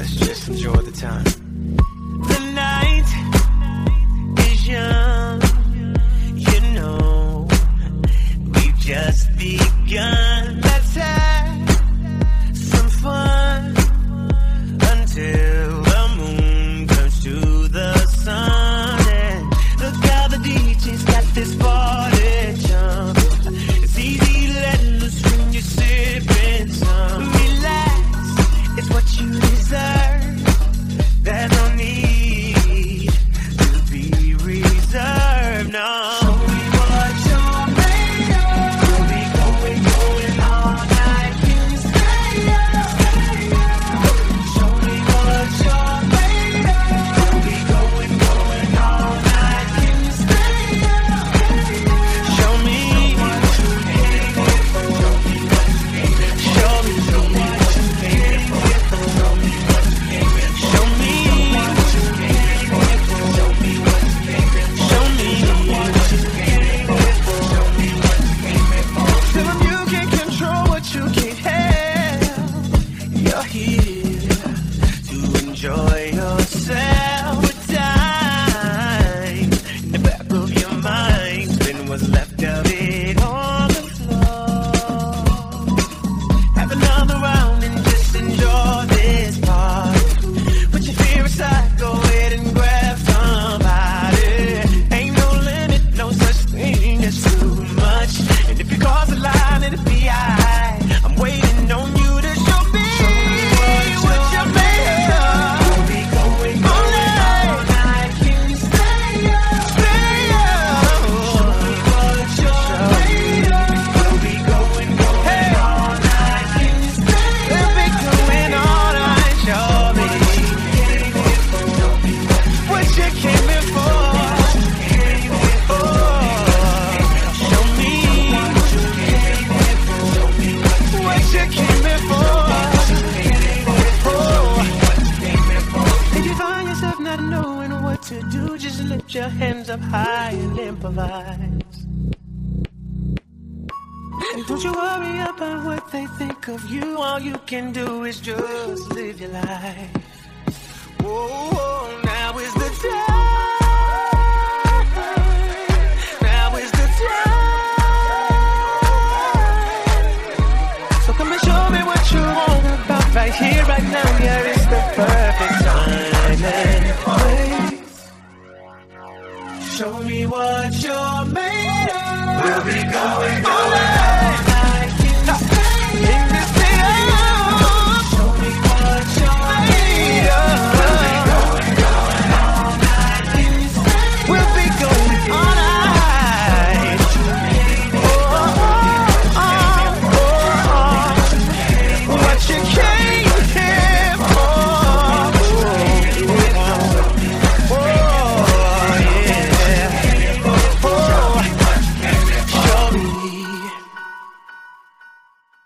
let's just enjoy the time. The night is young, you know, we've just begun. Let's have some fun until the moon turns to the sun. And look how the DJ's got this party jumping. It's easy to let loose when you're sipping some. Relax, it's what you deserve. There's no need to be reserved, no. Show me what you're made of. We'll be going all night. Can you stay up? Show me what you're made of. We'll be going all night. Can you stay up? Show me what you came for. Show me what you came for. Show me what you came for. Show me what you came for. Show me what you came for. Show me what you came for. Show me what you came for. Show me what you came for. Tell them you can't control what you can't have. You're here to enjoy yourself. With time in the back of your mind, spin what's left of it on the floor. Have another round and just enjoy this part. Put your fear aside, go ahead and grab somebody. Ain't no limit, no such thing as too much. And if you cross the line, it'll be alright. I'm waiting on you to show me what you're made of. We'll be going all night. Can you stay up? Stay up. Show me what you're made of. We'll be going all night. Can you stay up? We'll be going all night. Show me what you came in for. Show me what you came in for. If you find yourself not knowing what to do, just lift your hands up high and improvise. And don't you worry about what they think of you. All you can do is just live your life. Whoa.